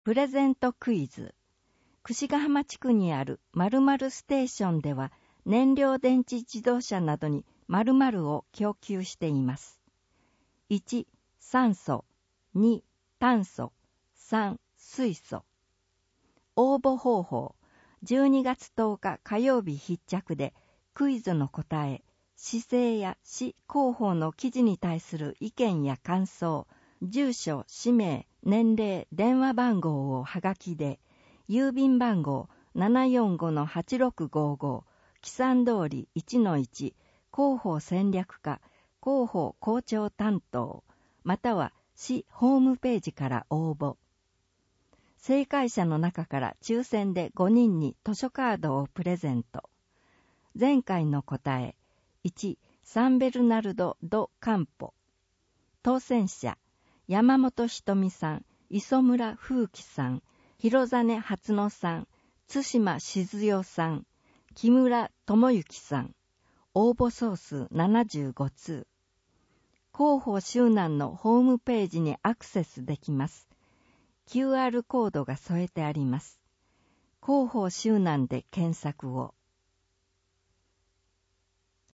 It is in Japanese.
プレゼントクイズ。櫛ヶ浜地区にある〇〇ステーションでは、燃料電池自動車などに〇〇を供給しています。1、酸素。2、炭素。3、水素。応募方法。12月10日火曜日必着で、クイズの答え、市政や市広報の記事に対する意見や感想、住所、氏名、年齢、電話番号をはがきで、郵便番号 745-8655、木山通り 1-1、広報戦略課、広報校長担当、または市ホームページから応募。正解者の中から抽選で5人に図書カードをプレゼント。前回の答え、1、サンベルナルド・ド・カンポ。当選者、山本ひとみさん、磯村風紀さん、広実初野さん、津島静代さん、木村智之さん。応募総数75通。広報周南のホームページにアクセスできます。QR コードが添えてあります。広報周南で検索を。